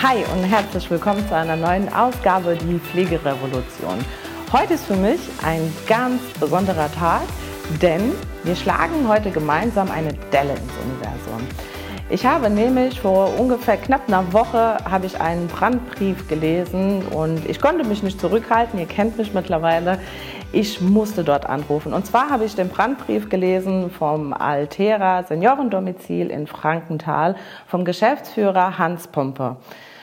Hi und herzlich willkommen zu einer neuen Ausgabe Die Pflegerevolution. Heute ist für mich ein ganz besonderer Tag, denn wir schlagen heute gemeinsam eine Delle ins Universum. Ich habe nämlich vor ungefähr knapp einer Woche einen Brandbrief gelesen und ich konnte mich nicht zurückhalten, ihr kennt mich mittlerweile. Ich musste dort anrufen. Und zwar habe ich den Brandbrief gelesen vom Altera Seniorendomizil in Frankenthal vom Geschäftsführer Hans Pompe.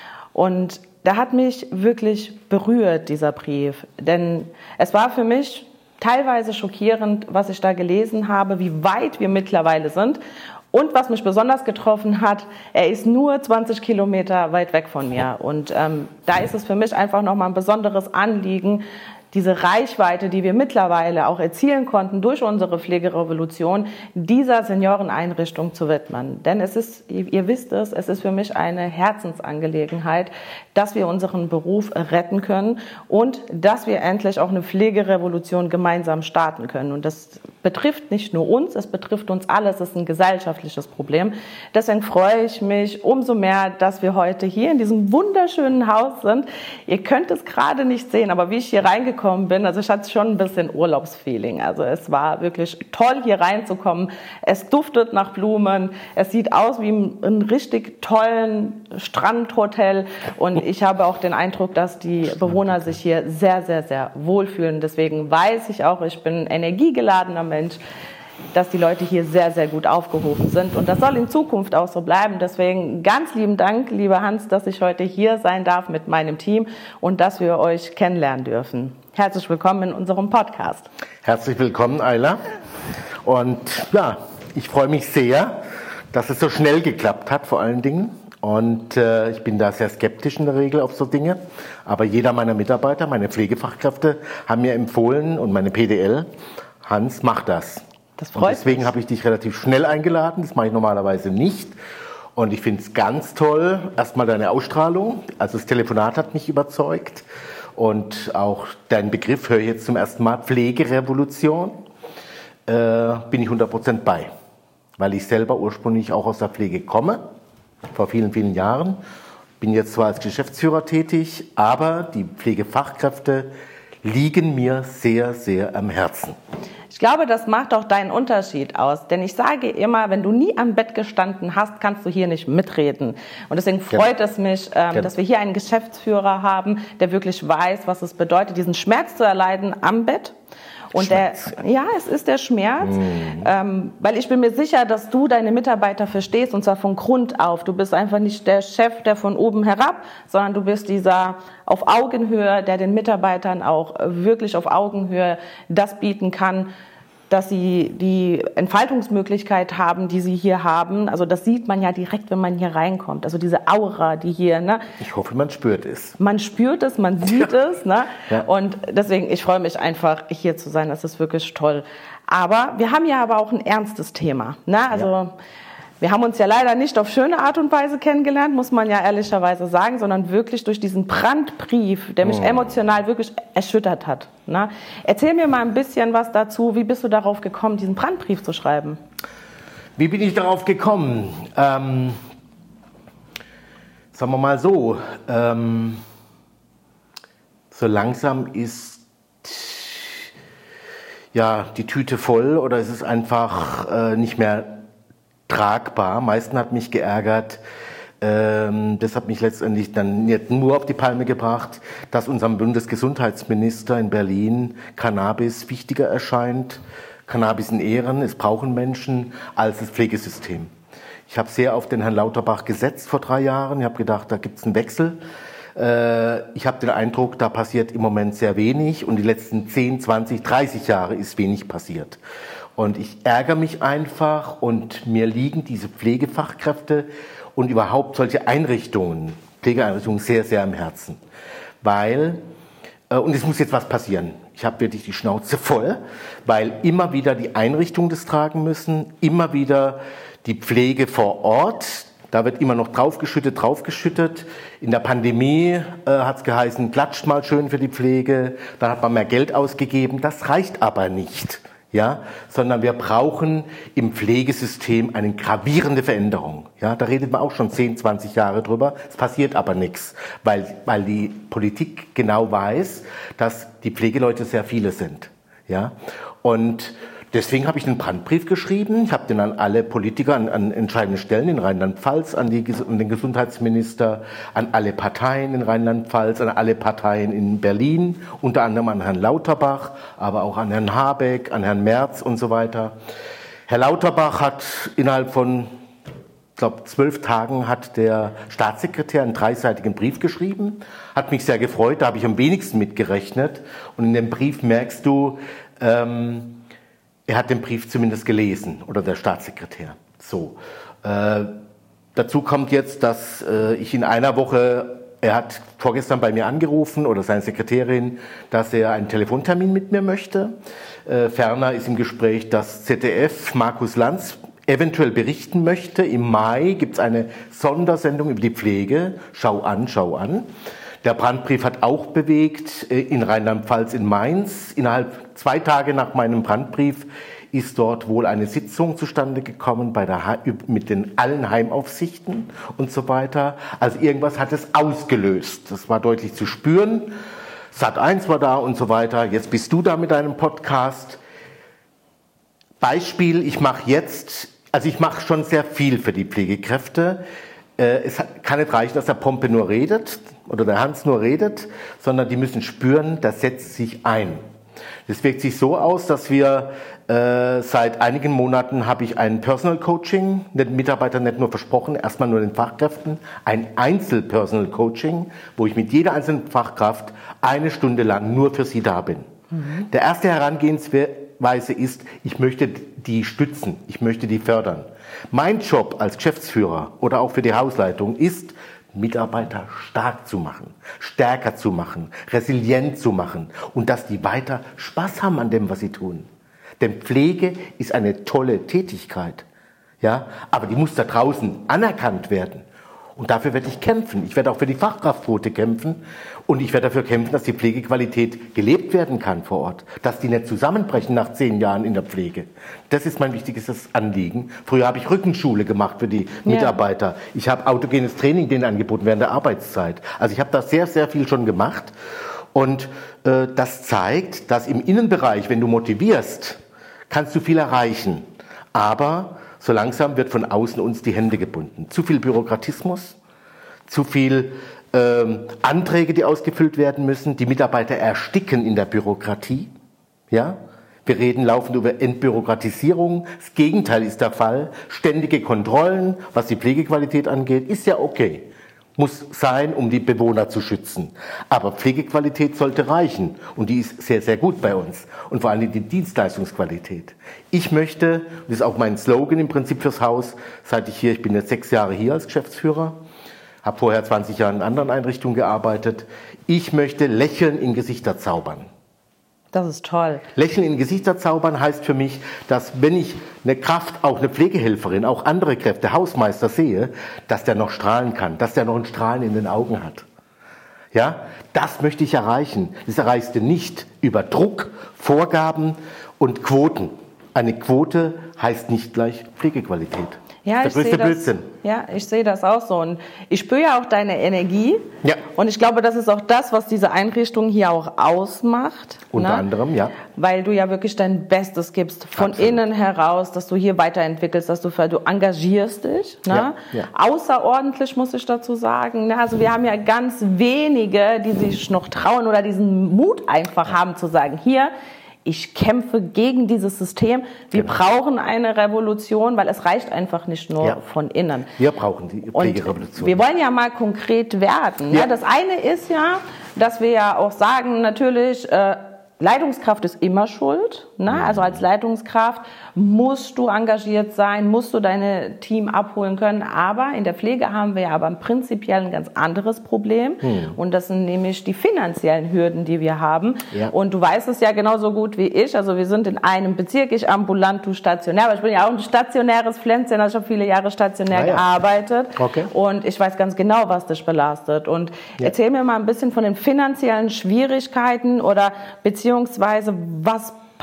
Und der hat mich wirklich berührt, dieser Brief. Denn es war für mich teilweise schockierend, was ich da gelesen habe, wie weit wir mittlerweile sind. Und was mich besonders getroffen hat, er ist nur 20 Kilometer weit weg von mir. Und da ist es für mich einfach nochmal ein besonderes Anliegen, diese Reichweite, die wir mittlerweile auch erzielen konnten durch unsere Pflegerevolution, dieser Senioreneinrichtung zu widmen. Denn es ist, ihr wisst es ist für mich eine Herzensangelegenheit, dass wir unseren Beruf retten können und dass wir endlich auch eine Pflegerevolution gemeinsam starten können. Und das betrifft nicht nur uns, es betrifft uns alle, es ist ein gesellschaftliches Problem. Deswegen freue ich mich umso mehr, dass wir heute hier in diesem wunderschönen Haus sind. Ihr könnt es gerade nicht sehen, aber wie ich hier reingekommen bin, also ich hatte schon ein bisschen Urlaubsfeeling. Also es war wirklich toll, hier reinzukommen. Es duftet nach Blumen, es sieht aus wie ein richtig tollen Strandhotel und ich habe auch den Eindruck, dass die Bewohner sich hier sehr, sehr, sehr wohlfühlen. Deswegen weiß ich auch, ich bin ein energiegeladener Mensch, dass die Leute hier sehr, sehr gut aufgehoben sind. Und das soll in Zukunft auch so bleiben. Deswegen ganz lieben Dank, lieber Hans, dass ich heute hier sein darf mit meinem Team und dass wir euch kennenlernen dürfen. Herzlich willkommen in unserem Podcast. Herzlich willkommen, Ayla. Und ja, ich freue mich sehr, dass es so schnell geklappt hat, vor allen Dingen. Und ich bin da sehr skeptisch in der Regel auf so Dinge. Aber jeder meiner Mitarbeiter, meine Pflegefachkräfte, haben mir empfohlen und meine PDL, Hans, mach das. Das freut mich. Deswegen habe ich dich relativ schnell eingeladen. Das mache ich normalerweise nicht. Und ich finde es ganz toll, erstmal deine Ausstrahlung. Also das Telefonat hat mich überzeugt. Und auch dein Begriff höre ich jetzt zum ersten Mal, Pflegerevolution, bin ich 100% bei. Weil ich selber ursprünglich auch aus der Pflege komme, vor vielen, vielen Jahren. Bin jetzt zwar als Geschäftsführer tätig, aber die Pflegefachkräfte liegen mir sehr, sehr am Herzen. Ich glaube, das macht auch deinen Unterschied aus. Denn ich sage immer, wenn du nie am Bett gestanden hast, kannst du hier nicht mitreden. Und deswegen freut es mich, dass wir hier einen Geschäftsführer haben, der wirklich weiß, was es bedeutet, diesen Schmerz zu erleiden am Bett. Und es ist der Schmerz, weil ich bin mir sicher, dass du deine Mitarbeiter verstehst, und zwar von Grund auf. Du bist einfach nicht der Chef, der von oben herab, sondern du bist dieser auf Augenhöhe, der den Mitarbeitern auch wirklich auf Augenhöhe das bieten kann, dass sie die Entfaltungsmöglichkeit haben, die sie hier haben. Also das sieht man ja direkt, wenn man hier reinkommt. Also diese Aura, die hier, ne? Ich hoffe, man spürt es. Man spürt es, man sieht es, ne? Ja. Und deswegen, ich freue mich einfach, hier zu sein. Das ist wirklich toll. Aber wir haben ja aber auch ein ernstes Thema, ne? Also wir haben uns ja leider nicht auf schöne Art und Weise kennengelernt, muss man ja ehrlicherweise sagen, sondern wirklich durch diesen Brandbrief, der mich emotional wirklich erschüttert hat. Ne? Erzähl mir mal ein bisschen was dazu. Wie bist du darauf gekommen, diesen Brandbrief zu schreiben? Wie bin ich darauf gekommen? Sagen wir mal so, so langsam ist ja die Tüte voll oder ist es einfach nicht mehr tragbar. Am meisten hat mich geärgert, das hat mich letztendlich dann nicht nur auf die Palme gebracht, dass unserem Bundesgesundheitsminister in Berlin Cannabis wichtiger erscheint. Cannabis in Ehren, es brauchen Menschen, als das Pflegesystem. Ich habe sehr auf den Herrn Lauterbach gesetzt vor 3 Jahren. Ich habe gedacht, da gibt es einen Wechsel. Ich habe den Eindruck, da passiert im Moment sehr wenig und die letzten 10, 20, 30 Jahre ist wenig passiert. Und ich ärgere mich einfach und mir liegen diese Pflegefachkräfte und überhaupt solche Einrichtungen, Pflegeeinrichtungen sehr, sehr am Herzen. Weil, und es muss jetzt was passieren, ich habe wirklich die Schnauze voll, weil immer wieder die Einrichtungen das tragen müssen, immer wieder die Pflege vor Ort, da wird immer noch draufgeschüttet. In der Pandemie hat es geheißen, klatscht mal schön für die Pflege, dann hat man mehr Geld ausgegeben, das reicht aber nicht. Ja, sondern wir brauchen im Pflegesystem eine gravierende Veränderung. Ja, da redet man auch schon 10, 20 Jahre drüber. Es passiert aber nichts, weil die Politik genau weiß, dass die Pflegeleute sehr viele sind. Ja, und deswegen habe ich einen Brandbrief geschrieben. Ich habe den an alle Politiker an entscheidenden Stellen in Rheinland-Pfalz, an den Gesundheitsminister, an alle Parteien in Rheinland-Pfalz, an alle Parteien in Berlin, unter anderem an Herrn Lauterbach, aber auch an Herrn Habeck, an Herrn Merz und so weiter. Herr Lauterbach hat innerhalb von, ich glaube, 12 Tagen hat der Staatssekretär einen 3-seitigen Brief geschrieben. Hat mich sehr gefreut, da habe ich am wenigsten mitgerechnet. Und in dem Brief merkst du, er hat den Brief zumindest gelesen, oder der Staatssekretär. So. Dazu kommt jetzt, dass ich in einer Woche, er hat vorgestern bei mir angerufen, oder seine Sekretärin, dass er einen Telefontermin mit mir möchte. Ferner ist im Gespräch, dass ZDF Markus Lanz eventuell berichten möchte. Im Mai gibt es eine Sondersendung über die Pflege. Schau an, schau an. Der Brandbrief hat auch bewegt in Rheinland-Pfalz, in Mainz. Innerhalb 2 Tage nach meinem Brandbrief ist dort wohl eine Sitzung zustande gekommen mit allen Heimaufsichten und so weiter. Also irgendwas hat es ausgelöst. Das war deutlich zu spüren. Sat.1 war da und so weiter. Jetzt bist du da mit deinem Podcast. Beispiel, ich mache schon sehr viel für die Pflegekräfte. Es kann nicht reichen, dass der Pompe nur redet oder der Hans nur redet, sondern die müssen spüren, das setzt sich ein. Das wirkt sich so aus, dass wir seit einigen Monaten habe ich ein Personal Coaching, den Mitarbeitern nicht nur versprochen, erstmal nur den Fachkräften, ein Einzel-Personal Coaching, wo ich mit jeder einzelnen Fachkraft 1 Stunde lang nur für sie da bin. Mhm. Der erste Herangehensweise ist, ich möchte die stützen, ich möchte die fördern. Mein Job als Geschäftsführer oder auch für die Hausleitung ist, Mitarbeiter stark zu machen, stärker zu machen, resilient zu machen und dass die weiter Spaß haben an dem, was sie tun. Denn Pflege ist eine tolle Tätigkeit, ja, aber die muss da draußen anerkannt werden. Und dafür werde ich kämpfen. Ich werde auch für die Fachkraftquote kämpfen und ich werde dafür kämpfen, dass die Pflegequalität gelebt werden kann vor Ort. Dass die nicht zusammenbrechen nach 10 Jahren in der Pflege. Das ist mein wichtigstes Anliegen. Früher habe ich Rückenschule gemacht für die Mitarbeiter. Ich habe autogenes Training denen angeboten während der Arbeitszeit. Also ich habe da sehr, sehr viel schon gemacht. Und das zeigt, dass im Innenbereich, wenn du motivierst, kannst du viel erreichen. Aber so langsam wird von außen uns die Hände gebunden. Zu viel Bürokratismus, zu viel Anträge, die ausgefüllt werden müssen. Die Mitarbeiter ersticken in der Bürokratie. Ja? Wir reden laufend über Entbürokratisierung. Das Gegenteil ist der Fall. Ständige Kontrollen, was die Pflegequalität angeht, ist ja okay. Muss sein, um die Bewohner zu schützen. Aber Pflegequalität sollte reichen. Und die ist sehr, sehr gut bei uns. Und vor allem die Dienstleistungsqualität. Ich möchte, das ist auch mein Slogan im Prinzip fürs Haus, ich bin jetzt 6 Jahre hier als Geschäftsführer, habe vorher 20 Jahre in anderen Einrichtungen gearbeitet. Ich möchte Lächeln in Gesichter zaubern. Das ist toll. Lächeln in Gesichter zaubern heißt für mich, dass wenn ich eine Kraft, auch eine Pflegehelferin, auch andere Kräfte, Hausmeister sehe, dass der noch strahlen kann, dass der noch ein Strahlen in den Augen hat. Ja, das möchte ich erreichen. Das erreichst du nicht über Druck, Vorgaben und Quoten. Eine Quote heißt nicht gleich Pflegequalität. Ja, das ist der größte Blödsinn. Ja, ich sehe das auch so. Und ich spüre ja auch deine Energie. Ja. Und ich glaube, das ist auch das, was diese Einrichtung hier auch ausmacht. Unter anderem, ja. Weil du ja wirklich dein Bestes gibst, von Absolut. Innen heraus, dass du hier weiterentwickelst, dass du engagierst dich. Ne? Ja, ja. Außerordentlich, muss ich dazu sagen. Ne? Also wir haben ja ganz wenige, die sich noch trauen oder diesen Mut einfach haben zu sagen, hier, ich kämpfe gegen dieses System. Wir brauchen eine Revolution, weil es reicht einfach nicht nur von innen. Wir brauchen die Pflegerevolution. Wir wollen ja mal konkret werden. Ja. Das eine ist ja, dass wir ja auch sagen, natürlich, Leitungskraft ist immer schuld. Ne? Also als Leitungskraft musst du engagiert sein, musst du dein Team abholen können. Aber in der Pflege haben wir ja aber prinzipiell ein ganz anderes Problem. Und das sind nämlich die finanziellen Hürden, die wir haben. Ja. Und du weißt es ja genauso gut wie ich. Also wir sind in einem Bezirk, ich ambulant, du stationär. Aber ich bin ja auch ein stationäres Pflänzchen. Also ich habe viele Jahre stationär gearbeitet. Okay. Und ich weiß ganz genau, was dich belastet. Und erzähl mir mal ein bisschen von den finanziellen Schwierigkeiten oder beziehungsweise was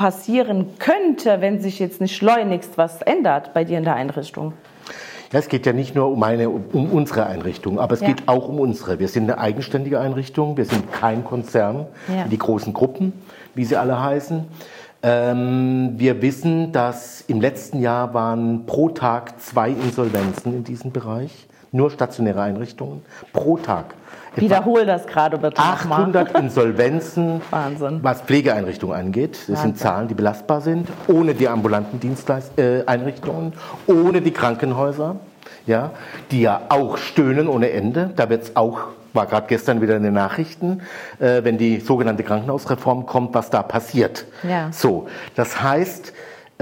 passieren könnte, wenn sich jetzt nicht schleunigst was ändert bei dir in der Einrichtung? Ja, es geht ja nicht nur um unsere Einrichtung, aber es geht auch um unsere. Wir sind eine eigenständige Einrichtung, wir sind kein Konzern, wie die großen Gruppen, wie sie alle heißen. Wir wissen, dass im letzten Jahr waren pro Tag 2 Insolvenzen in diesem Bereich, nur stationäre Einrichtungen, pro Tag. Wiederhol das gerade bitte 800 Insolvenzen, Wahnsinn. Was Pflegeeinrichtungen angeht. Das sind Zahlen, die belastbar sind, ohne die ambulanten Einrichtungen, ohne die Krankenhäuser, ja, die ja auch stöhnen ohne Ende. Da wird's auch, war gerade gestern wieder in den Nachrichten, wenn die sogenannte Krankenhausreform kommt, was da passiert. Ja. So, das heißt,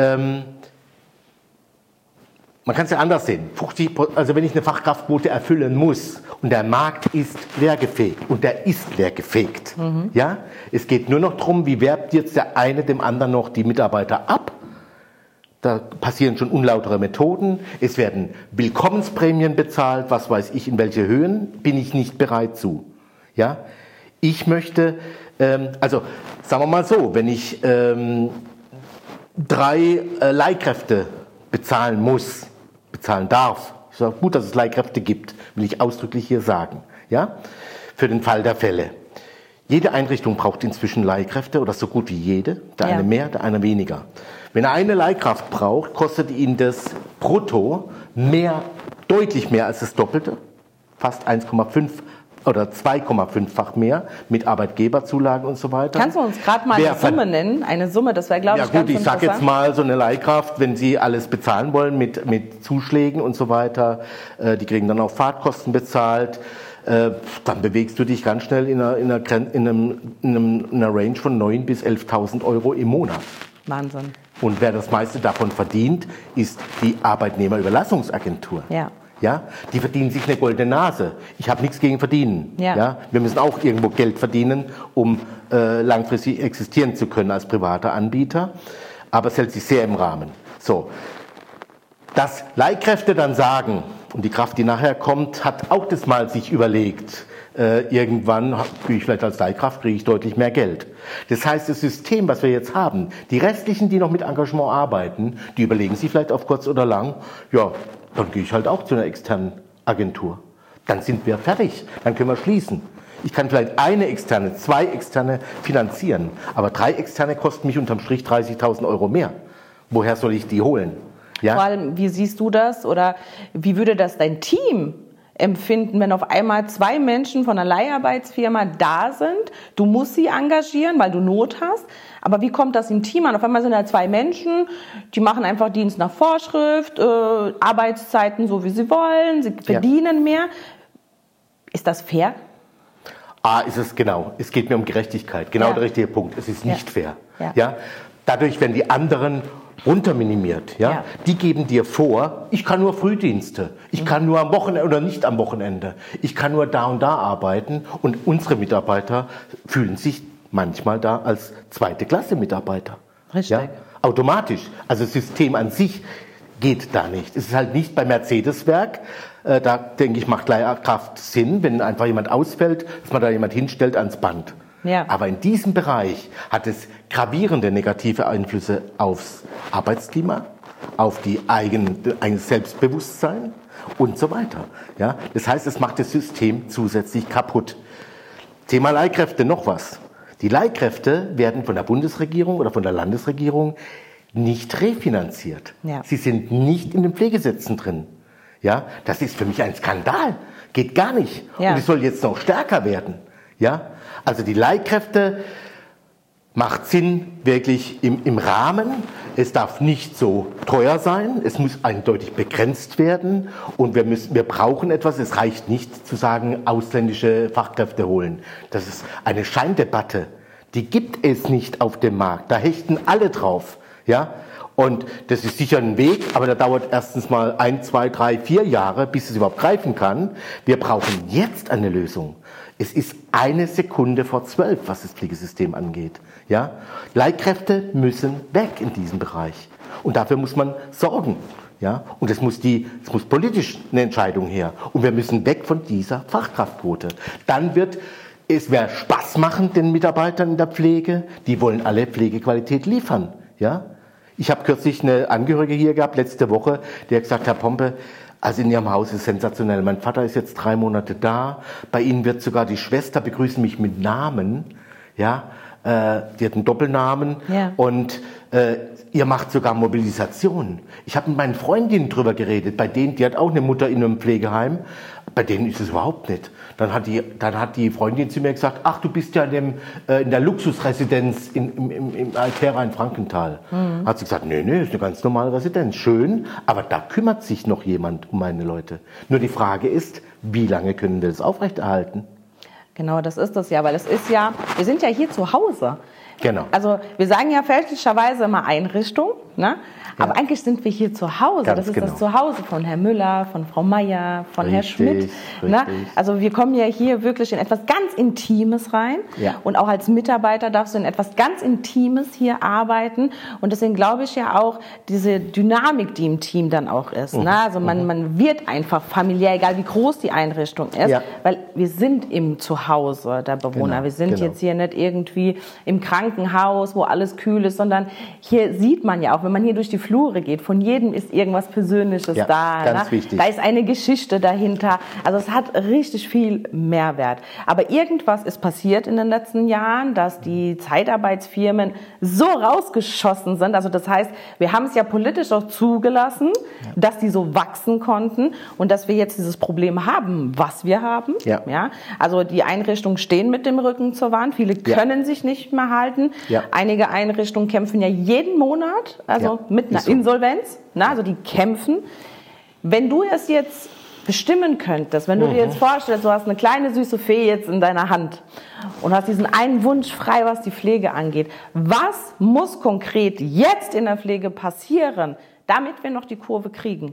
man kann es ja anders sehen. Also wenn ich eine Fachkraftquote erfüllen muss und der Markt ist leergefegt und der ist leergefegt, ja, es geht nur noch darum, wie werbt jetzt der eine dem anderen noch die Mitarbeiter ab. Da passieren schon unlautere Methoden. Es werden Willkommensprämien bezahlt, was weiß ich in welche Höhen, bin ich nicht bereit zu. Ja, ich möchte, also sagen wir mal so, wenn ich 3 Leihkräfte bezahlen darf. Ich sage, gut, dass es Leihkräfte gibt, will ich ausdrücklich hier sagen. Ja? Für den Fall der Fälle. Jede Einrichtung braucht inzwischen Leihkräfte oder so gut wie jede. Der eine mehr, der eine weniger. Wenn er eine Leihkraft braucht, kostet ihn das brutto deutlich mehr als das Doppelte. Fast 1,5 oder 2,5-fach mehr mit Arbeitgeberzulagen und so weiter. Kannst du uns gerade mal eine Summe nennen? Eine Summe, das wäre, glaube ich, ganz interessant. Ja gut, ich sage jetzt mal, so eine Leihkraft, wenn sie alles bezahlen wollen mit Zuschlägen und so weiter, die kriegen dann auch Fahrtkosten bezahlt, dann bewegst du dich ganz schnell in einer Range von 9.000 bis 11.000 Euro im Monat. Wahnsinn. Und wer das meiste davon verdient, ist die Arbeitnehmerüberlassungsagentur. Ja. Ja, die verdienen sich eine goldene Nase. Ich habe nichts gegen Verdienen. Ja. Ja, wir müssen auch irgendwo Geld verdienen, um langfristig existieren zu können als privater Anbieter. Aber es hält sich sehr im Rahmen. So, dass Leihkräfte dann sagen, und die Kraft, die nachher kommt, hat auch das mal sich überlegt, irgendwann kriege ich vielleicht als Leihkraft kriege ich deutlich mehr Geld. Das heißt, das System, was wir jetzt haben, die restlichen, die noch mit Engagement arbeiten, die überlegen sich vielleicht auf kurz oder lang, ja, dann gehe ich halt auch zu einer externen Agentur. Dann sind wir fertig, dann können wir schließen. Ich kann vielleicht 2 externe finanzieren, aber 3 externe kosten mich unterm Strich 30.000 Euro mehr. Woher soll ich die holen? Ja? Vor allem, wie siehst du das oder wie würde das dein Team empfinden, wenn auf einmal 2 Menschen von einer Leiharbeitsfirma da sind? Du musst sie engagieren, weil du Not hast. Aber wie kommt das im Team an? Auf einmal sind da 2 Menschen, die machen einfach Dienst nach Vorschrift, Arbeitszeiten so wie sie wollen, sie verdienen mehr. Ist das fair? Ist es genau. Es geht mir um Gerechtigkeit. Genau der richtige Punkt. Es ist nicht fair. Ja? Dadurch werden die anderen runterminimiert. Ja? Die geben dir vor, ich kann nur Frühdienste, ich kann nur am Wochenende oder nicht am Wochenende, ich kann nur da und da arbeiten und unsere Mitarbeiter fühlen sich manchmal da als 2. Klasse Mitarbeiter. Richtig. Ja? Automatisch. Also das System an sich geht da nicht. Es ist halt nicht bei Mercedes-Werk. Da denke ich, macht Leihkraft Sinn, wenn einfach jemand ausfällt, dass man da jemand hinstellt ans Band. Ja. Aber in diesem Bereich hat es gravierende negative Einflüsse aufs Arbeitsklima, auf die eigenes Selbstbewusstsein und so weiter. Ja? Das heißt, es macht das System zusätzlich kaputt. Thema Leihkräfte, noch was. Die Leihkräfte werden von der Bundesregierung oder von der Landesregierung nicht refinanziert. Ja. Sie sind nicht in den Pflegesätzen drin. Ja? Das ist für mich ein Skandal. Geht gar nicht. Ja. Und es soll jetzt noch stärker werden. Ja? Also die Leihkräfte macht Sinn wirklich im Rahmen. Es darf nicht so teuer sein. Es muss eindeutig begrenzt werden. Und wir brauchen etwas. Es reicht nicht zu sagen, ausländische Fachkräfte holen. Das ist eine Scheindebatte. Die gibt es nicht auf dem Markt. Da hechten alle drauf. Ja? Und das ist sicher ein Weg, aber der dauert erstens mal 1, 2, 3, 4 Jahre, bis es überhaupt greifen kann. Wir brauchen jetzt eine Lösung. Es ist 1 Sekunde vor 12, was das Pflegesystem angeht. Ja? Leihkräfte müssen weg in diesem Bereich. Und dafür muss man sorgen. Ja? Und es muss politisch eine Entscheidung her. Und wir müssen weg von dieser Fachkraftquote. Dann wird Es wäre Spaß machen den Mitarbeitern in der Pflege. Die wollen alle Pflegequalität liefern. Ja? Ich habe kürzlich eine Angehörige hier gehabt, letzte Woche, die hat gesagt, Herr Pompe, also in Ihrem Haus ist sensationell. Mein Vater ist jetzt 3 Monate da. Bei Ihnen wird sogar die Schwester begrüßen mich mit Namen. Ja, die hat einen Doppelnamen. Ja. Und ihr macht sogar Mobilisation. Ich habe mit meinen Freundinnen drüber geredet. Bei denen, die hat auch eine Mutter in einem Pflegeheim. Bei denen ist es überhaupt nicht. Dann hat die Freundin zu mir gesagt, ach, du bist ja in der Luxusresidenz im Altera in Frankenthal. Mhm. Hat sie gesagt, nee, ist eine ganz normale Residenz. Schön, aber da kümmert sich noch jemand um meine Leute. Nur die Frage ist, wie lange können wir das aufrechterhalten? Genau, das ist das ja, weil es ist ja, wir sind ja hier zu Hause. Genau. Also wir sagen ja fälschlicherweise immer Einrichtung, ne? Aber eigentlich sind wir hier zu Hause. Ganz das ist genau. das Zuhause von Herrn Müller, von Frau Meier, von Herrn Schmidt. Ne? Also wir kommen ja hier wirklich in etwas ganz Intimes rein. Ja. Und auch als Mitarbeiter darfst du in etwas ganz Intimes hier arbeiten. Und deswegen glaube ich ja auch, diese Dynamik, die im Team dann auch ist. Ne? Also man wird einfach familiär, egal wie groß die Einrichtung ist. Ja. Weil wir sind im Zuhause der Bewohner. Genau. Wir sind jetzt hier nicht irgendwie im Krankenhaus, wo alles kühl ist, sondern hier sieht man ja auch, wenn man hier durch die Flure geht, von jedem ist irgendwas Persönliches da. Ganz wichtig. Da ist eine Geschichte dahinter. Also es hat richtig viel Mehrwert. Aber irgendwas ist passiert in den letzten Jahren, dass die Zeitarbeitsfirmen so rausgeschossen sind. Also das heißt, wir haben es ja politisch auch zugelassen, dass die so wachsen konnten und dass wir jetzt dieses Problem haben, was wir haben. Ja? Also die Einrichtungen stehen mit dem Rücken zur Wand. Viele können sich nicht mehr halten. Ja. Einige Einrichtungen kämpfen ja jeden Monat, also mit einer Insolvenz. Also die kämpfen. Wenn du es jetzt bestimmen könntest, wenn du dir jetzt vorstellst, du hast eine kleine süße Fee jetzt in deiner Hand und hast diesen einen Wunsch frei, was die Pflege angeht. Was muss konkret jetzt in der Pflege passieren, damit wir noch die Kurve kriegen?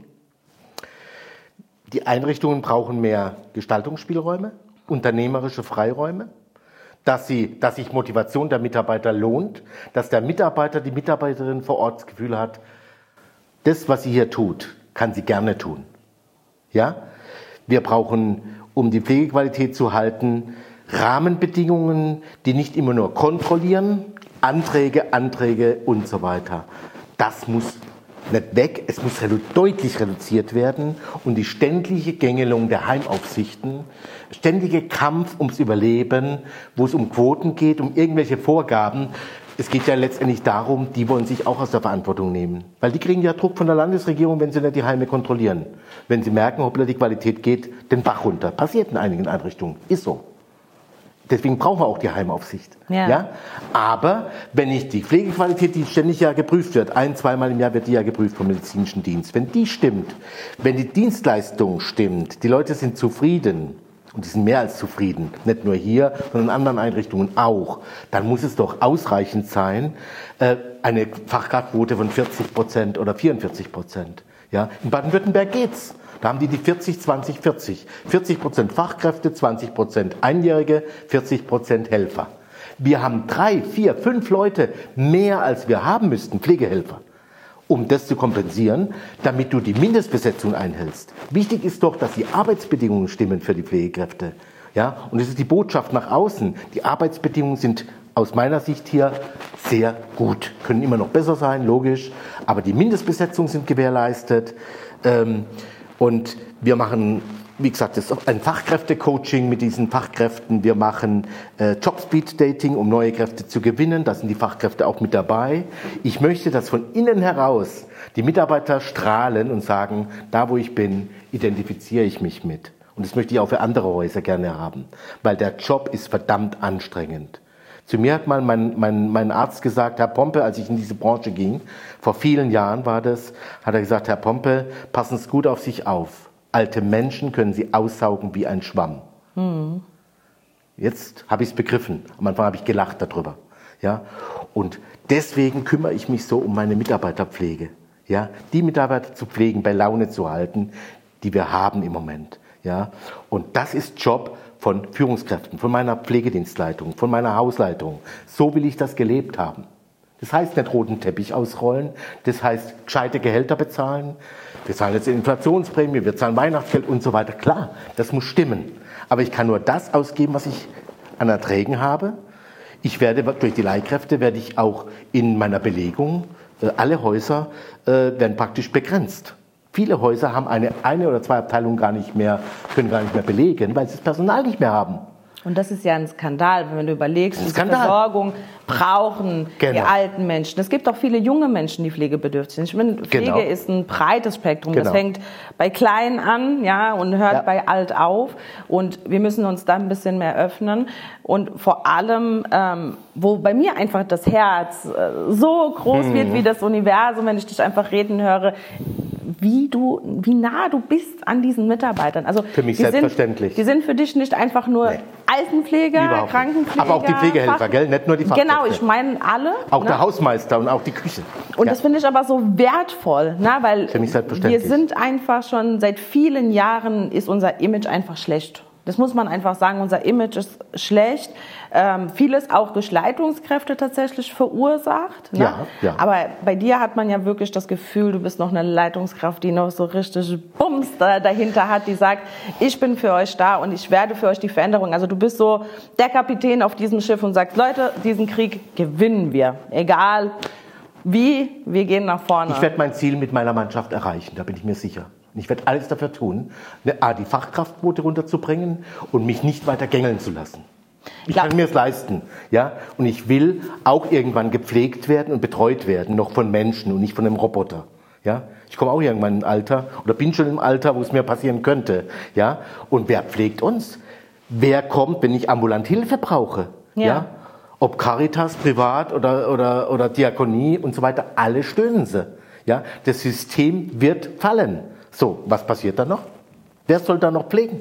Die Einrichtungen brauchen mehr Gestaltungsspielräume, unternehmerische Freiräume, dass sich Motivation der Mitarbeiter lohnt, dass der Mitarbeiter, die Mitarbeiterin vor Ort das Gefühl hat, das, was sie hier tut, kann sie gerne tun. Ja? Wir brauchen, um die Pflegequalität zu halten, Rahmenbedingungen, die nicht immer nur kontrollieren, Anträge und so weiter. Das muss nicht weg, es muss deutlich reduziert werden und die ständige Gängelung der Heimaufsichten, ständige Kampf ums Überleben, wo es um Quoten geht, um irgendwelche Vorgaben. Es geht ja letztendlich darum, die wollen sich auch aus der Verantwortung nehmen. Weil die kriegen ja Druck von der Landesregierung, wenn sie nicht die Heime kontrollieren. Wenn sie merken, hoppla, die Qualität geht den Bach runter. Passiert in einigen Einrichtungen. Ist so. Deswegen brauchen wir auch die Heimaufsicht. Ja? Aber wenn nicht die Pflegequalität, die ständig ja geprüft wird, 1-, 2-mal im Jahr wird die ja geprüft vom medizinischen Dienst. Wenn die stimmt, wenn die Dienstleistung stimmt, die Leute sind zufrieden, und die sind mehr als zufrieden, nicht nur hier, sondern in anderen Einrichtungen auch, dann muss es doch ausreichend sein, eine Fachkraftquote von 40% oder 44%. Ja? In Baden-Württemberg geht's. Da haben die 40-20-40. 40% Fachkräfte, 20% Einjährige, 40% Helfer. Wir haben 3, 4, 5 Leute mehr, als wir haben müssten, Pflegehelfer, um das zu kompensieren, damit du die Mindestbesetzung einhältst. Wichtig ist doch, dass die Arbeitsbedingungen stimmen für die Pflegekräfte. Ja? Und das ist die Botschaft nach außen. Die Arbeitsbedingungen sind aus meiner Sicht hier sehr gut. Können immer noch besser sein, logisch. Aber die Mindestbesetzungen sind gewährleistet. Und wir machen, wie gesagt, das ist ein Fachkräftecoaching mit diesen Fachkräften. Wir machen Jobspeed-Dating, um neue Kräfte zu gewinnen. Da sind die Fachkräfte auch mit dabei. Ich möchte, dass von innen heraus die Mitarbeiter strahlen und sagen, da wo ich bin, identifiziere ich mich mit. Und das möchte ich auch für andere Häuser gerne haben, weil der Job ist verdammt anstrengend. Zu mir hat mal mein Arzt gesagt, Herr Pompe, als ich in diese Branche ging, vor vielen Jahren war das, hat er gesagt, Herr Pompe, passen Sie gut auf sich auf. Alte Menschen können Sie aussaugen wie ein Schwamm. Mhm. Jetzt habe ich es begriffen. Am Anfang habe ich gelacht darüber. Ja? Und deswegen kümmere ich mich so um meine Mitarbeiterpflege. Ja? Die Mitarbeiter zu pflegen, bei Laune zu halten, die wir haben im Moment. Ja? Und das ist Job von Führungskräften, von meiner Pflegedienstleitung, von meiner Hausleitung. So will ich das gelebt haben. Das heißt nicht roten Teppich ausrollen, das heißt gescheite Gehälter bezahlen. Wir zahlen jetzt Inflationsprämie, wir zahlen Weihnachtsgeld und so weiter. Klar, das muss stimmen. Aber ich kann nur das ausgeben, was ich an Erträgen habe. Ich werde durch die Leihkräfte werde ich auch in meiner Belegung, alle Häuser werden praktisch begrenzt. Viele Häuser haben eine oder zwei Abteilungen können gar nicht mehr belegen, weil sie das Personal nicht mehr haben. Und das ist ja ein Skandal, wenn du überlegst, diese Versorgung brauchen die alten Menschen. Es gibt auch viele junge Menschen, die pflegebedürftig sind. Ich finde, Pflege ist ein breites Spektrum. Das fängt bei Klein an, ja, und hört bei alt auf. Und wir müssen uns da ein bisschen mehr öffnen. Und vor allem, wo bei mir einfach das Herz so groß wird wie das Universum, wenn ich dich einfach reden höre, wie nah du bist an diesen Mitarbeitern. Also für mich selbstverständlich. Die sind für dich nicht einfach nur Altenpfleger, Krankenpfleger. Aber auch die Pflegehelfer, gell? Nicht nur die Fachkräfte. Genau, ich meine alle. Auch der Hausmeister und auch die Küche. Und das finde ich aber so wertvoll, ne? Weil für mich selbstverständlich. Wir sind einfach schon seit vielen Jahren ist unser Image einfach schlecht. Das muss man einfach sagen, unser Image ist schlecht. Vieles auch durch Leitungskräfte tatsächlich verursacht. Ne? Ja. Aber bei dir hat man ja wirklich das Gefühl, du bist noch eine Leitungskraft, die noch so richtig Bums dahinter hat, die sagt, ich bin für euch da und ich werde für euch die Veränderung. Also du bist so der Kapitän auf diesem Schiff und sagst, Leute, diesen Krieg gewinnen wir. Egal wie, wir gehen nach vorne. Ich werde mein Ziel mit meiner Mannschaft erreichen, da bin ich mir sicher. Ich werde alles dafür tun, die Fachkraftquote runterzubringen und mich nicht weiter gängeln zu lassen. Ich kann mir es leisten, ja. Und ich will auch irgendwann gepflegt werden und betreut werden, noch von Menschen und nicht von einem Roboter, ja. Ich komme auch irgendwann in ein Alter oder bin schon im Alter, wo es mir passieren könnte, ja. Und wer pflegt uns? Wer kommt, wenn ich ambulant Hilfe brauche, ja? Ob Caritas, privat oder Diakonie und so weiter, alle stöhnen sie, ja. Das System wird fallen. So, was passiert dann noch? Wer soll da noch pflegen?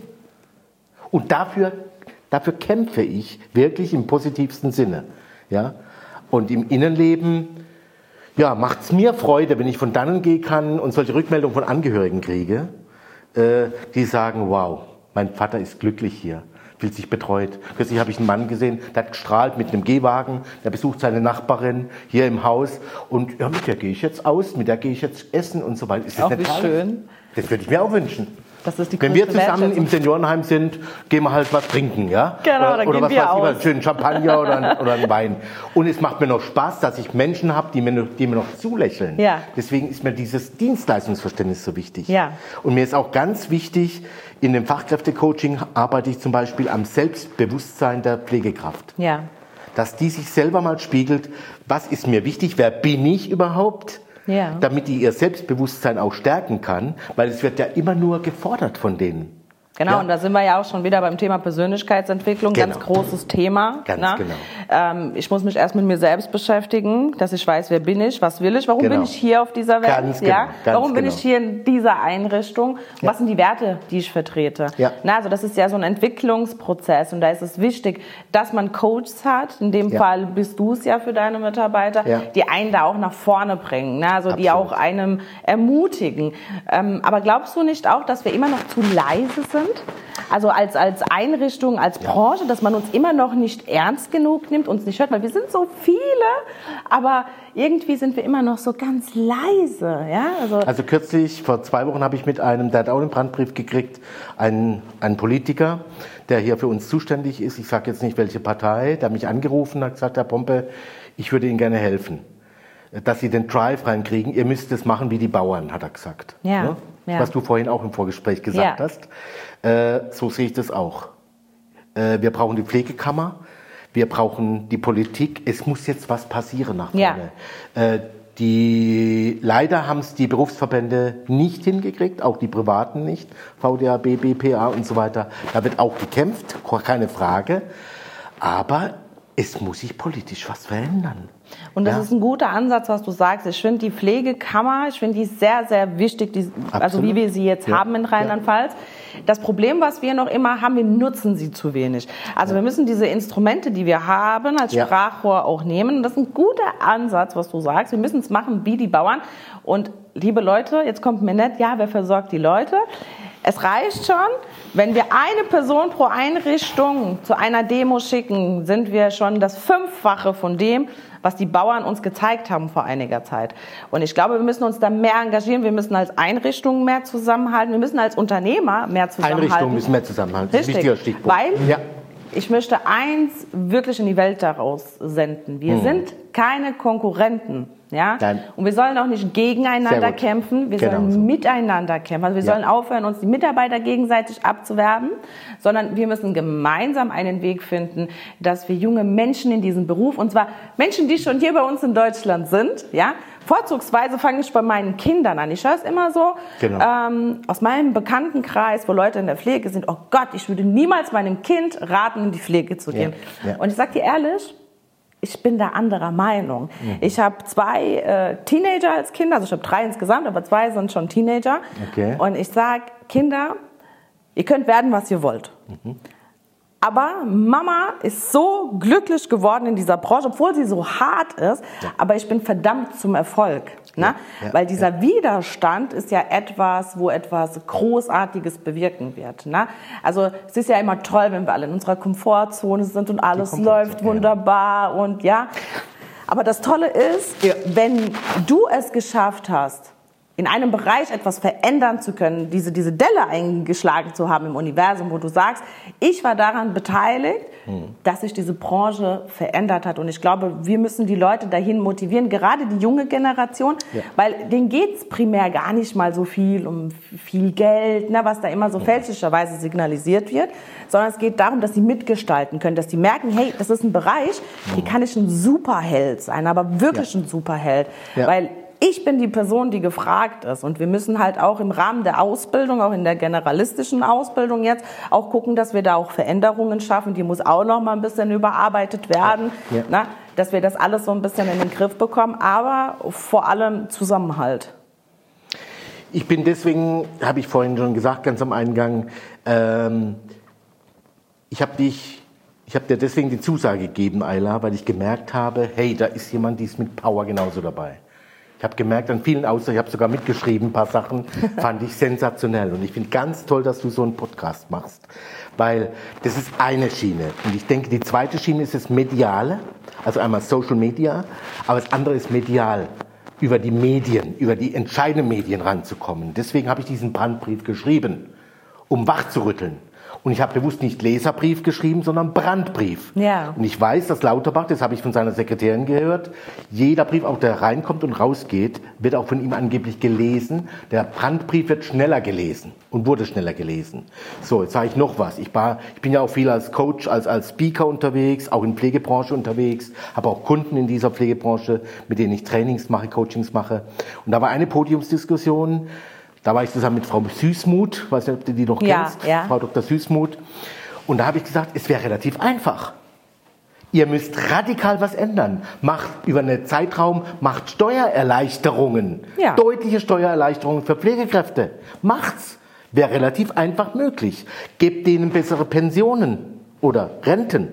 Und dafür kämpfe ich wirklich im positivsten Sinne. Ja? Und im Innenleben macht es mir Freude, wenn ich von dannen gehen kann und solche Rückmeldungen von Angehörigen kriege, die sagen, wow, mein Vater ist glücklich hier, fühlt sich betreut. Kürzlich habe ich einen Mann gesehen, der hat gestrahlt mit einem Gehwagen, der besucht seine Nachbarin hier im Haus und mit der gehe ich jetzt aus, mit der gehe ich jetzt essen und so weiter. Ist das auch nicht wie schön. Das würde ich mir auch wünschen. Das ist die Wenn wir zusammen im Seniorenheim sind, gehen wir halt was trinken, ja? Genau, dann oder gehen was wir weiß aus. Ich, einen schönen Champagner oder einen Wein. Und es macht mir noch Spaß, dass ich Menschen habe, die mir noch zulächeln. Ja. Deswegen ist mir dieses Dienstleistungsverständnis so wichtig. Ja. Und mir ist auch ganz wichtig, in dem Fachkräftecoaching arbeite ich zum Beispiel am Selbstbewusstsein der Pflegekraft. Ja. Dass die sich selber mal spiegelt, was ist mir wichtig, wer bin ich überhaupt? Ja. Damit die ihr Selbstbewusstsein auch stärken kann, weil es wird ja immer nur gefordert von denen. Genau, und da sind wir ja auch schon wieder beim Thema Persönlichkeitsentwicklung, ganz großes Thema. Ganz genau. Ich muss mich erst mit mir selbst beschäftigen, dass ich weiß, wer bin ich, was will ich, warum bin ich hier auf dieser Welt, warum bin ich hier in dieser Einrichtung, was sind die Werte, die ich vertrete. Ja. Also das ist ja so ein Entwicklungsprozess und da ist es wichtig, dass man Coaches hat, in dem Fall bist du es ja für deine Mitarbeiter, die einen da auch nach vorne bringen, also die auch einem ermutigen. Aber glaubst du nicht auch, dass wir immer noch zu leise sind? Also als Einrichtung, als Branche, dass man uns immer noch nicht ernst genug nimmt, uns nicht hört, weil wir sind so viele, aber irgendwie sind wir immer noch so ganz leise. Ja? Also kürzlich, vor 2 Wochen, habe ich mit einem, der hat auch einen Brandbrief gekriegt, einen Politiker, der hier für uns zuständig ist, ich sage jetzt nicht welche Partei, der hat mich angerufen und hat gesagt, Herr Pompe, ich würde Ihnen gerne helfen, dass Sie den Drive reinkriegen, ihr müsst es machen wie die Bauern, hat er gesagt. Ja. Ne? Ja. Was du vorhin auch im Vorgespräch gesagt hast. So sehe ich das auch. Wir brauchen die Pflegekammer, wir brauchen die Politik. Es muss jetzt was passieren nach vorne. Leider haben es die Berufsverbände nicht hingekriegt, auch die Privaten nicht, VDAB, BPA und so weiter. Da wird auch gekämpft, keine Frage. Aber es muss sich politisch was verändern. Und das ist ein guter Ansatz, was du sagst. Ich finde die Pflegekammer, die ist sehr, sehr wichtig, also wie wir sie jetzt haben in Rheinland-Pfalz. Das Problem, was wir noch immer haben, wir nutzen sie zu wenig. Also wir müssen diese Instrumente, die wir haben, als Sprachrohr auch nehmen. Und das ist ein guter Ansatz, was du sagst. Wir müssen es machen wie die Bauern. Und liebe Leute, jetzt kommt mir nicht, wer versorgt die Leute? Es reicht schon, wenn wir eine Person pro Einrichtung zu einer Demo schicken, sind wir schon das 5-fache von dem, was die Bauern uns gezeigt haben vor einiger Zeit. Und ich glaube, wir müssen uns da mehr engagieren, wir müssen als Einrichtungen mehr zusammenhalten, wir müssen als Unternehmer mehr zusammenhalten. Einrichtungen müssen mehr zusammenhalten, das ist ein wichtiger Stichpunkt. Weil ich möchte eins wirklich in die Welt daraus senden. Wir sind keine Konkurrenten. Ja? Nein. Und wir sollen auch nicht gegeneinander kämpfen, wir sollen miteinander kämpfen. Also wir sollen aufhören, uns die Mitarbeiter gegenseitig abzuwerben, sondern wir müssen gemeinsam einen Weg finden, dass wir junge Menschen in diesem Beruf, und zwar Menschen, die schon hier bei uns in Deutschland sind, ja, vorzugsweise fange ich bei meinen Kindern an. Ich höre es immer so aus meinem Bekanntenkreis, wo Leute in der Pflege sind, oh Gott, ich würde niemals meinem Kind raten, in die Pflege zu gehen. Ja. Und ich sage dir ehrlich, ich bin da anderer Meinung. Ich habe 2 Teenager als Kinder, also ich habe 3 insgesamt, aber 2 sind schon Teenager. Okay. Und ich sage, Kinder, ihr könnt werden, was ihr wollt. Aber Mama ist so glücklich geworden in dieser Branche, obwohl sie so hart ist, aber ich bin verdammt zum Erfolg. Ne? Weil dieser Widerstand ist ja etwas, wo etwas Großartiges bewirken wird. Ne? Also es ist ja immer toll, wenn wir alle in unserer Komfortzone sind und alles läuft wunderbar und ja. Aber das Tolle ist, wenn du es geschafft hast, in einem Bereich etwas verändern zu können, diese Delle eingeschlagen zu haben im Universum, wo du sagst, ich war daran beteiligt, dass sich diese Branche verändert hat. Und ich glaube, wir müssen die Leute dahin motivieren, gerade die junge Generation, weil denen geht's primär gar nicht mal so viel um viel Geld, ne, was da immer so fälschlicherweise signalisiert wird, sondern es geht darum, dass sie mitgestalten können, dass sie merken, hey, das ist ein Bereich, hier kann ich ein Superheld sein, aber wirklich ein Superheld, weil ich bin die Person, die gefragt ist, und wir müssen halt auch im Rahmen der Ausbildung, auch in der generalistischen Ausbildung jetzt, auch gucken, dass wir da auch Veränderungen schaffen. Die muss auch noch mal ein bisschen überarbeitet werden, ne? Dass wir das alles so ein bisschen in den Griff bekommen, aber vor allem Zusammenhalt. Ich bin deswegen, habe ich vorhin schon gesagt, ganz am Eingang, ich habe dir deswegen die Zusage gegeben, Ayla, weil ich gemerkt habe, hey, da ist jemand, die ist mit Power genauso dabei. Ich habe gemerkt an vielen Aussagen, ich habe sogar mitgeschrieben, ein paar Sachen, fand ich sensationell. Und ich finde ganz toll, dass du so einen Podcast machst, weil das ist eine Schiene. Und ich denke, die zweite Schiene ist das Mediale, also einmal Social Media, aber das andere ist medial, über die Medien, über die entscheidenden Medien ranzukommen. Deswegen habe ich diesen Brandbrief geschrieben, um wachzurütteln. Und ich habe bewusst nicht Leserbrief geschrieben, sondern Brandbrief. Ja. Und ich weiß, dass Lauterbach, das habe ich von seiner Sekretärin gehört, jeder Brief, auch der reinkommt und rausgeht, wird auch von ihm angeblich gelesen. Der Brandbrief wird schneller gelesen und wurde schneller gelesen. So, jetzt sage ich noch was. Ich bin ja auch viel als Coach, als Speaker unterwegs, auch in Pflegebranche unterwegs, habe auch Kunden in dieser Pflegebranche, mit denen ich Trainings mache, Coachings mache. Und da war eine Podiumsdiskussion. Da war ich zusammen mit Frau Süßmuth, weiß nicht, ob du die noch kennst, Frau Dr. Süßmuth. Und da habe ich gesagt, es wäre relativ einfach. Ihr müsst radikal was ändern. Macht über einen Zeitraum, macht Steuererleichterungen, deutliche Steuererleichterungen für Pflegekräfte. Macht's. Wäre relativ einfach möglich. Gebt denen bessere Pensionen oder Renten.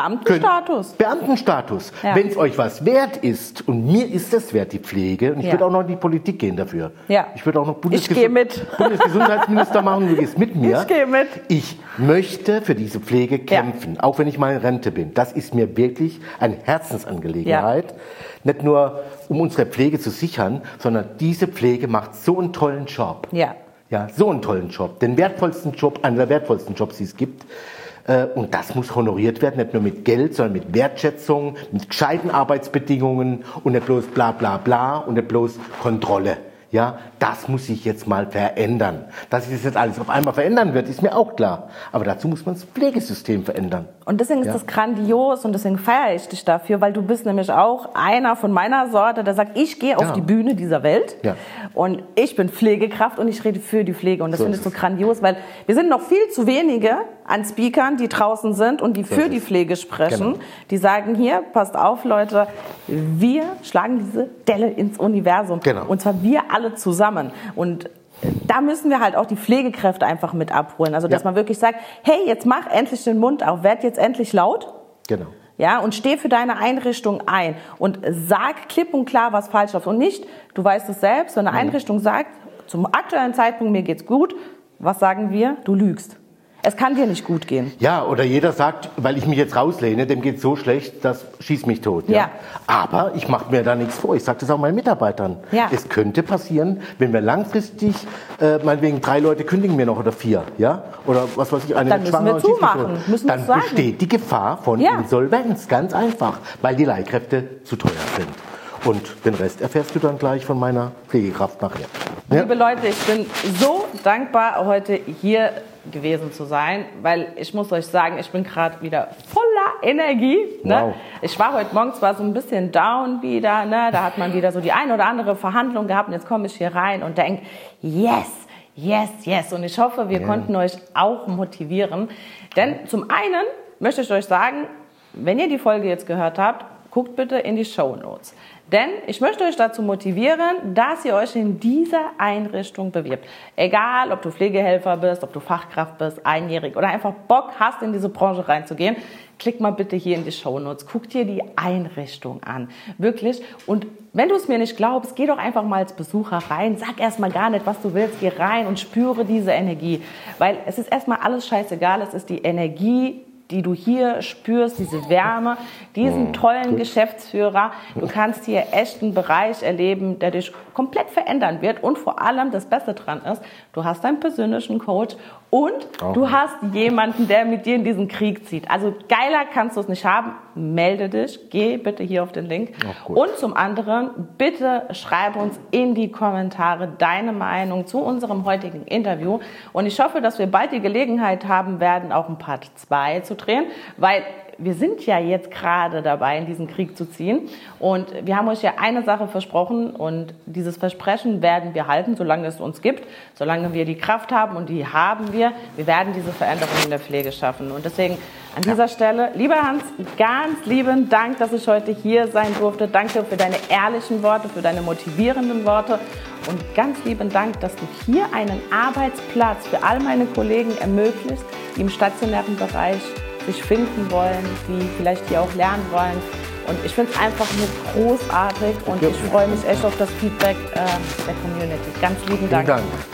Beamtenstatus. Ja. Wenn es euch was wert ist, und mir ist es wert, die Pflege, und ich würde auch noch in die Politik gehen dafür. Ja. Ich würde auch noch Bundesgesundheitsminister machen, du gehst mit mir. Ich gehe mit. Ich möchte für diese Pflege kämpfen, auch wenn ich mal in Rente bin. Das ist mir wirklich eine Herzensangelegenheit. Ja. Nicht nur, um unsere Pflege zu sichern, sondern diese Pflege macht so einen tollen Job. Ja. Ja, so einen tollen Job. Den wertvollsten Job, einer der wertvollsten Jobs, die es gibt. Und das muss honoriert werden, nicht nur mit Geld, sondern mit Wertschätzung, mit gescheiten Arbeitsbedingungen und nicht bloß bla bla bla und nicht bloß Kontrolle. Ja, das muss sich jetzt mal verändern. Dass sich das jetzt alles auf einmal verändern wird, ist mir auch klar. Aber dazu muss man das Pflegesystem verändern. Und deswegen ist das grandios und deswegen feiere ich dich dafür, weil du bist nämlich auch einer von meiner Sorte, der sagt, ich gehe auf die Bühne dieser Welt und ich bin Pflegekraft und ich rede für die Pflege. Und das finde ich so grandios, weil wir sind noch viel zu wenige an Speakern, die draußen sind und die für die Pflege sprechen. Genau. Die sagen hier, passt auf Leute, wir schlagen diese Delle ins Universum. Genau. Und zwar wir alle zusammen. Und da müssen wir halt auch die Pflegekräfte einfach mit abholen. Also, dass man wirklich sagt, hey, jetzt mach endlich den Mund auf, werd jetzt endlich laut. Genau. Ja, und steh für deine Einrichtung ein und sag klipp und klar, was falsch läuft. Und nicht, du weißt es selbst, wenn eine Einrichtung sagt, zum aktuellen Zeitpunkt, mir geht's gut, was sagen wir? Du lügst. es kann dir nicht gut gehen. Ja, oder jeder sagt, weil ich mich jetzt rauslehne, dem geht so schlecht, das schießt mich tot. Ja. Aber ich mache mir da nichts vor. Ich sage das auch meinen Mitarbeitern. Ja. Es könnte passieren, wenn wir langfristig, meinetwegen 3 Leute kündigen wir noch oder 4, ja? Oder was weiß ich, eine dann müssen wir zumachen. Dann besteht die Gefahr von Insolvenz, ganz einfach, weil die Leihkräfte zu teuer sind. Und den Rest erfährst du dann gleich von meiner Pflegekraft nachher. Ja? Liebe Leute, ich bin so dankbar, heute hier gewesen zu sein, weil ich muss euch sagen, ich bin gerade wieder voller Energie. Ne? Wow. Ich war heute Morgen zwar so ein bisschen down wieder, ne? Da hat man wieder so die eine oder andere Verhandlung gehabt und jetzt komme ich hier rein und denke, yes, yes, yes. Und ich hoffe, wir konnten euch auch motivieren. Denn zum einen möchte ich euch sagen, wenn ihr die Folge jetzt gehört habt, guckt bitte in die Shownotes. Denn ich möchte euch dazu motivieren, dass ihr euch in dieser Einrichtung bewirbt. Egal, ob du Pflegehelfer bist, ob du Fachkraft bist, einjährig oder einfach Bock hast, in diese Branche reinzugehen, klick mal bitte hier in die Shownotes. Guck dir die Einrichtung an. Wirklich. Und wenn du es mir nicht glaubst, geh doch einfach mal als Besucher rein. Sag erstmal gar nicht, was du willst. Geh rein und spüre diese Energie. Weil es ist erstmal alles scheißegal. Es ist die Energie, die du hier spürst, diese Wärme, diesen tollen Geschäftsführer. Du kannst hier echt einen Bereich erleben, der dich komplett verändern wird. Und vor allem, das Beste dran ist, du hast einen persönlichen Coach und du hast jemanden, der mit dir in diesen Krieg zieht. Also geiler kannst du es nicht haben. Melde dich, geh bitte hier auf den Link. Und zum anderen, bitte schreibe uns in die Kommentare deine Meinung zu unserem heutigen Interview. Und ich hoffe, dass wir bald die Gelegenheit haben werden, auch ein Part 2 zu drehen, weil wir sind ja jetzt gerade dabei, in diesen Krieg zu ziehen. Und wir haben euch ja eine Sache versprochen und dieses Versprechen werden wir halten, solange es uns gibt, solange wir die Kraft haben und die haben wir. Wir werden diese Veränderung in der Pflege schaffen. Und deswegen an dieser Stelle, lieber Hans, ganz lieben Dank, dass ich heute hier sein durfte. Danke für deine ehrlichen Worte, für deine motivierenden Worte. Und ganz lieben Dank, dass du hier einen Arbeitsplatz für all meine Kollegen ermöglicht, die im stationären Bereich sich finden wollen, die vielleicht hier auch lernen wollen. Und ich finde es einfach nur großartig und ich freue mich echt auf das Feedback der Community. Ganz lieben Dank. Vielen Dank.